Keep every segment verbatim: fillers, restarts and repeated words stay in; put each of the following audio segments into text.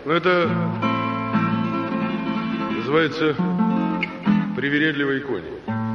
Ну, это называется привередливые кони.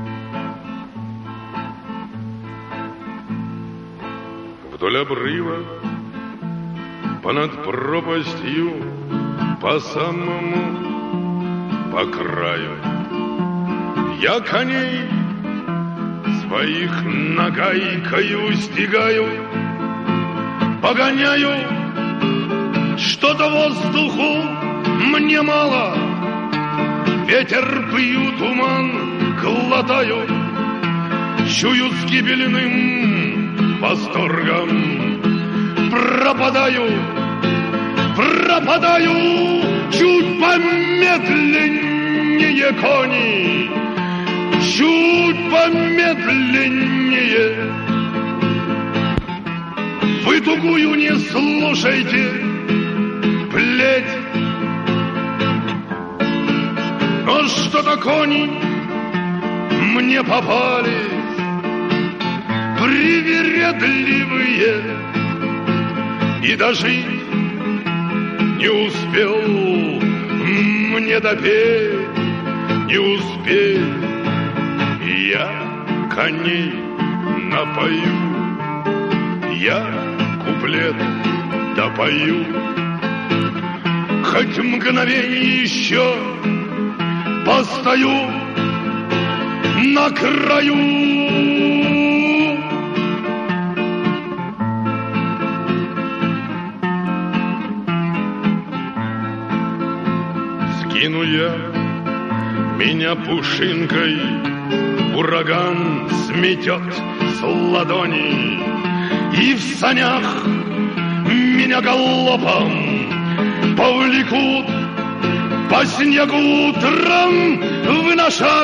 Вдоль обрыва, понад пропастью, по самому, по краю, я коней своих нагайкою стигаю, погоняю, что-то воздуху мне мало, ветер пью, туман глотаю, чую с гибельным восторгом, пропадаю, пропадаю, чуть помедленнее кони, чуть помедленнее. Вы тугую не слушайте, плеть. Но что-то кони мне попались привередливые, и дожить не успел мне допеть, не успеть. Я коней напою, я куплет допою, хоть мгновение еще постою на краю. Скину я меня пушинкой, ураган сметет с ладони, и в санях меня галопом повлекут по снегу утром в шаг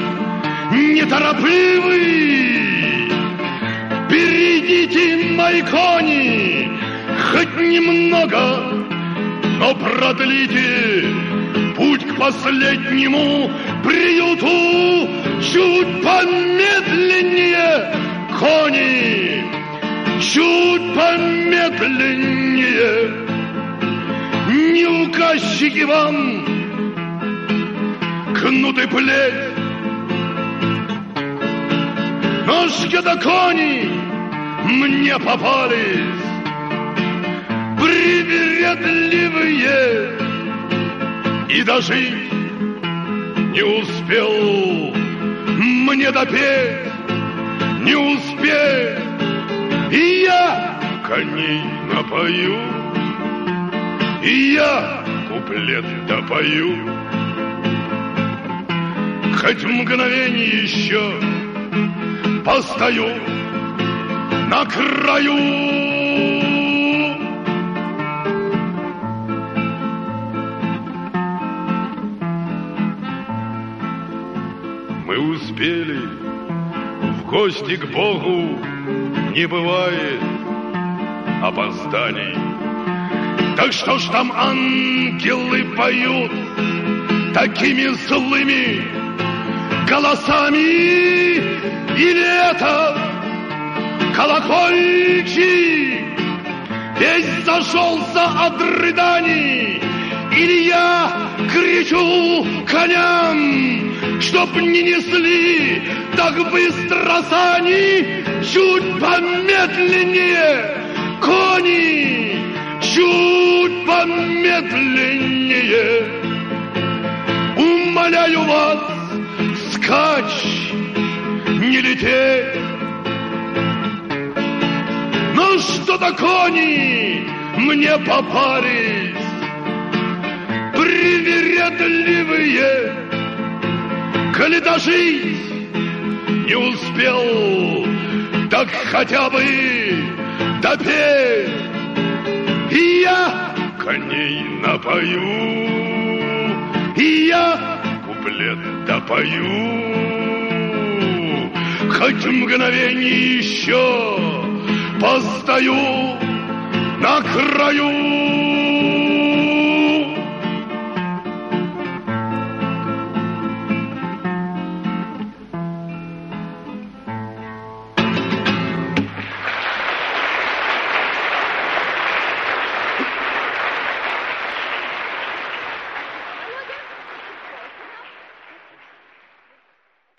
неторопливый. Берегите мои кони хоть немного, но продлите путь к последнему приюту. Чуть помедленнее, кони, чуть помедленнее. Не указчики вам кнут и плеть, ножки да кони мне попались привередливые, и дожить не успел мне допеть, не успеть. И я коней напою, и я куплет допою, хоть мгновение еще постою на краю. Мы успели в гости к Богу, не бывает опозданий. Так что ж там ангелы поют такими злыми голосами? Или это колокольчик весь зашелся от рыданий? Или я кричу коням, чтоб не несли так быстро сани? Чуть помедленнее, кони, чуть помедленнее. Умоляю вас, скачь, не лететь. Но что-то кони мне попались привередливые. Коли дожить не успел, так хотя бы допеть. И я коней напою, и я куплет допою, хоть мгновение еще постою на краю.